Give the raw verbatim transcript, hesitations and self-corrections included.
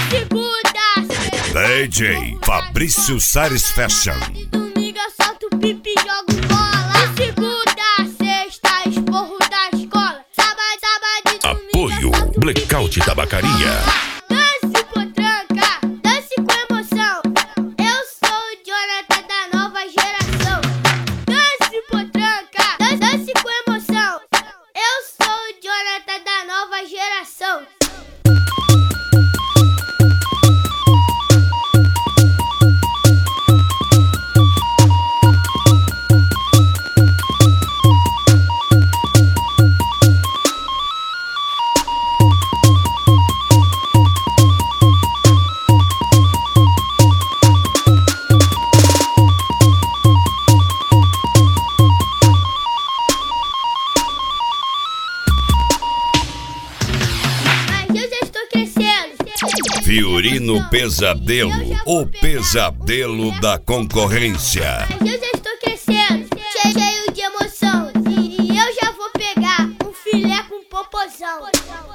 segunda, sexta. D J Fabrício Sares Fashion. Domingo eu solto pipi e jogo bola. Segunda, sexta, esporro da escola. Sábado, sábado e domingo. Apoio Blackout Tabacaria. Dance potranca, dance com emoção. Eu sou o Jonathan da nova geração. Dance potranca, dance, dance com emoção. Eu sou o Jonathan da nova geração. Fiorino Pesadelo, o pesadelo da concorrência. Mas eu já estou crescendo, cheio de emoção. E eu já vou pegar um filé com popozão.